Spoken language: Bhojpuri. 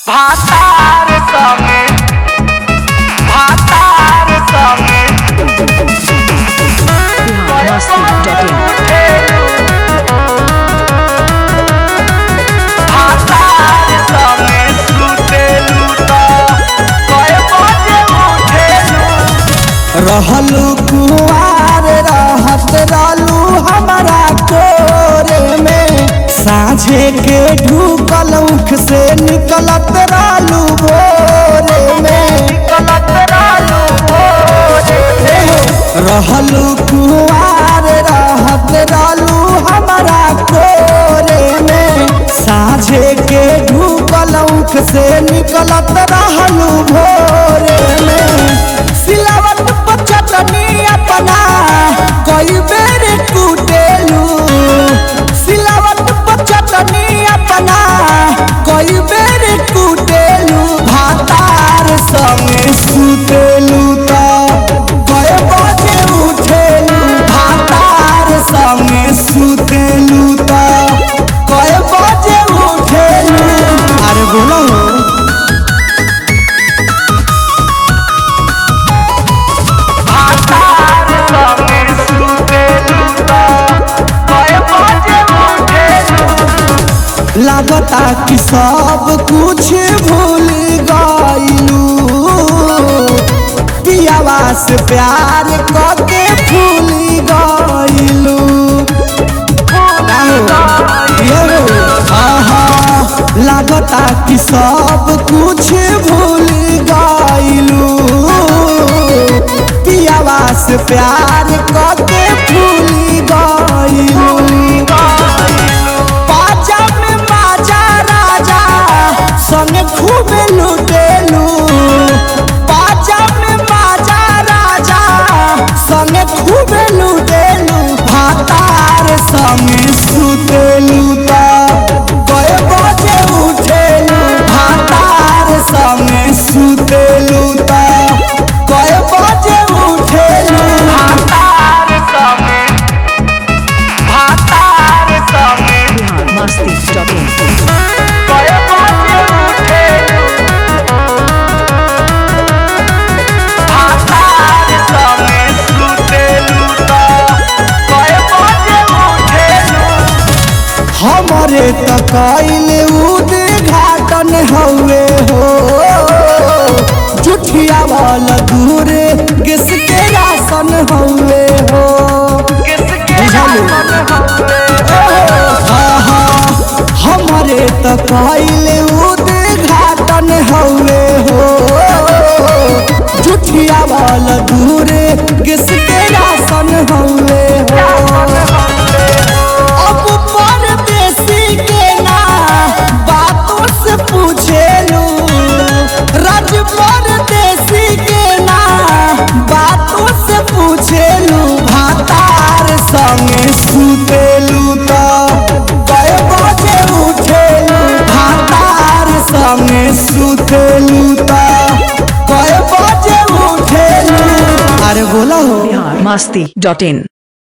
भातार संगे भातार संगे भातार संगे सुतेलू त कए बजे उठेलू। रहलू कुआर रहत रहलू हमारा कोरे में, साझे के ढूकल उख से निकलत रहलू भोरे में, निकलत रहलू भोरे में। रहलू कुआर रहत रहलू हमारा कोरे में, साझे के ढूकल उख से निकलत रहलू भोरे में। सिलावट पर चटनी अपना कई बेर कुटेलू, सिलावट पर चटनी अपना कई बेर कुटेलू। भातार संगे सुतेलू त कए बजे उठेलू, भातार संगे सुतेलू त कए बजे उठेलू। अरे बोलो भातार संगे सुतेलू त कए बजे उठेलू। लागता कि सब कुछ भूल गइलू, पियावा से प्यार करके भूल गइलू। लागता कि सब कुछ भूल गइलू, पियावा से प्यार करके भूल गइलू। बाजा में बाजा राजा संग खूब लुटेलू, बाजा में बाजा राजा संग खूब लुटेलू। भातार संग सुतेलू त कए बजे उठेलू, भातार संग सुतेलू त कए बजे उठेलू। भातार संगे भातार संगे कए बजे उठेलू। भातार संगे सुतेलू त कए बजे उठेलू। हमरे त कइले उद्घाटन हउए हो, जुठिया वाला दूरे किसके राशन हउए हो। किसके राशन हउए हमरे त कइले उद्घाटन हउए हो, जुठिया वाला दूरे किसके राशन हउए हो। अब परदेसी के ना बातों से पूछेलू, राज परदेसी के ना बातों से पूछेलू। भातार संगे सुतेलू त कए बजे उठेलू, भातार संगे सुतेलू त कए बजे उठेलू। अरे बोला हो masti.in